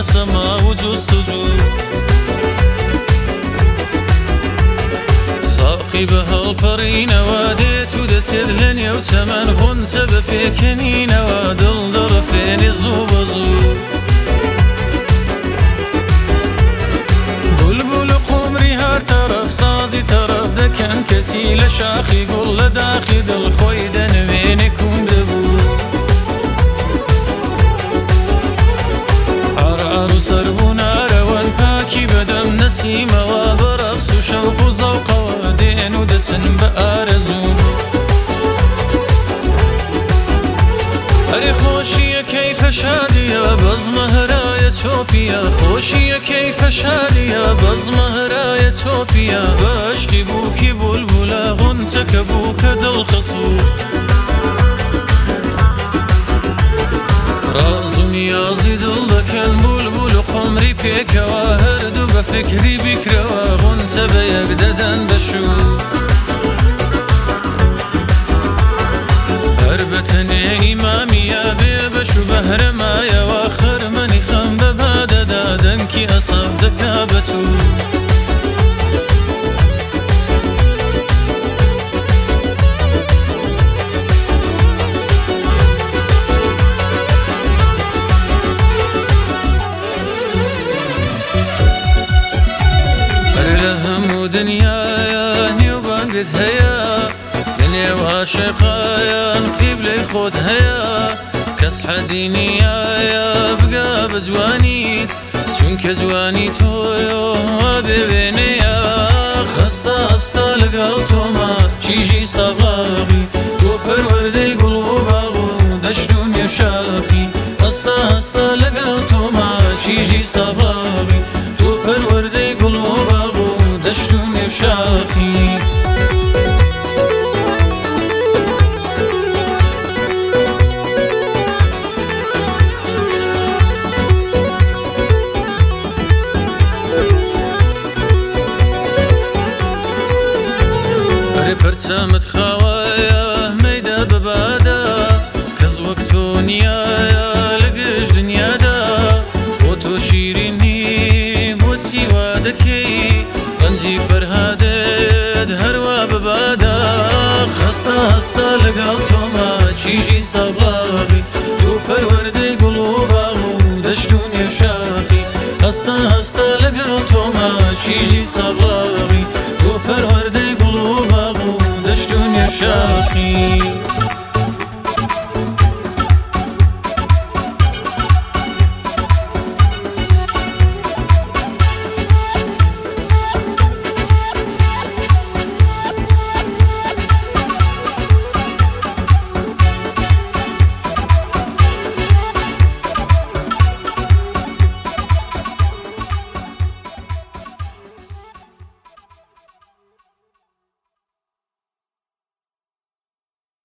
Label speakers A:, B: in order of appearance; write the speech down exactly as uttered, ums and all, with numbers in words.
A: سەما و جوست و جو ساقی بە هەڵپەڕینەوە دێت و دەچێت لە نێو چەمەن غونچە بە پێکەنینەوە دڵ دەڕفێنێ زوو بە زوو بولبول و قومری هەر تەرەف سازی تەرەف دەکەن کەچی لە شاخی گوڵ لە داخی دڵ خۆی دەنوێنێ کوم دەبوو عەرعەر و سەربوونارەوەن پاکی بەدەم نەسیمەوە بەرەقس و شەوق و زەوقەوە دێن و دەچن بە ئارەزوو هەرێ خۆشیە کەیفە شادیە بەزمە هەرایە چۆپیە خۆشیە کەیفە شادیە بەزمە هەرایە چۆپیە بەشکی بووکی بولبولە غونچەکە بوو کە دڵخەسوو ڕاز و نیازی دڵ دەکەن بولبول و قۆمری پێکەوە هەردوو بە فکری بیکرەوە غونچە بە یەک دەدەن بەشوو هەر بەتەنێ ئیمامیە بێ بەش و بەهرەمایەوە خەرمەنی خەم بە بادەدا دەنکی ئەسەف دەکا بەتوو دنیاە نێوبانگت هەیە لە نێو عاشقایان قیبلەی خۆت هەیە کەس حەدی نیایە بگا بە جوانیت چونکە جوانی تۆیەوە بێ وێنەیە خەستە هەستە لەگەڵ تۆمە چیژی سەبڵاغی تۆ پەروەردەی گوڵ و باغ و دەشت و نێوشاخی هەستە هەستە لەگەڵ تۆمە چیژی سەبڵاغی تۆ پەروەردەی گوڵ و باغ و دەشت و نێوشاخی هەرێ پەرچەمت خاوایە مەیدە بەبادە کەس وەک تۆ نیایە لە گشت دنیادا بۆ تۆ شیرینی بۆچی وا دەکەی غەنجی فەرهادت هەروە بەبادە خەستە هەستە لەگەڵ تۆمە چیژی سەبڵاغی تۆ پەروەردەی گوڵ و باغ و دەشت و نێوشاخی هەستە هەستە لەگەڵ تۆمە چیژی سەبڵاغی